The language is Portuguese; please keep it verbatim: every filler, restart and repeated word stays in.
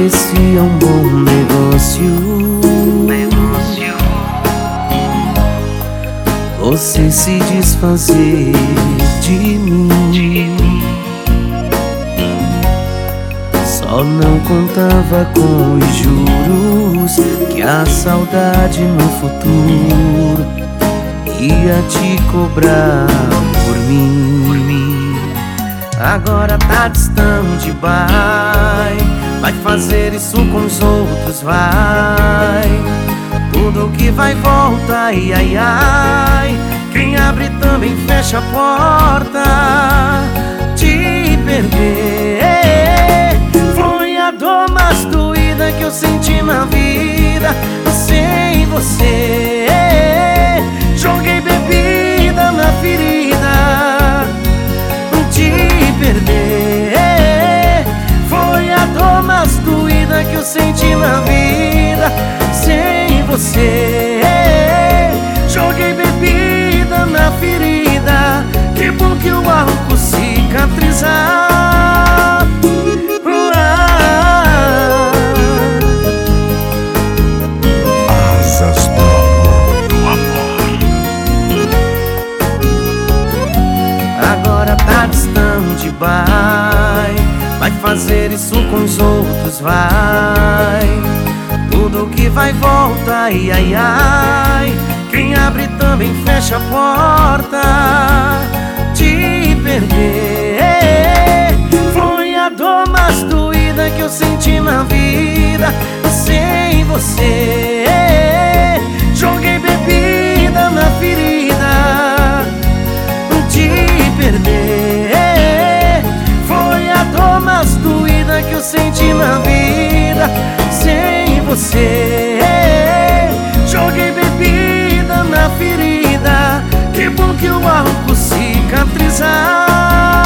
parecia um bom negócio. Você se desfazer de mim. Só não contava com os juros que a saudade no futuro ia te cobrar por mim. Agora tá distante, vai Vai fazer isso com os outros, vai. Tudo que vai volta, ai, ai, ai. Quem abre também fecha a porta. Te perder foi a dor mais doída que eu senti na vida. Sem você joguei bebida na ferida. Te perder foi a dor mais doída que eu senti na vida. Sem você joguei bebida na ferida. Que bom que o álcool cicatrizar. Asas do amor. Agora tá distante, vai Vai fazer isso com os outros, vai. Tudo que vai volta, ai, ai, ai. Quem abre também fecha a porta. Te perder foi a dor mais doída que eu senti na vida. Sem você joguei bebida na ferida. Te perder foi a dor mais doída que eu senti na vida. Sem você joguei bebida na ferida. Que bom que o álcool cicatrizar.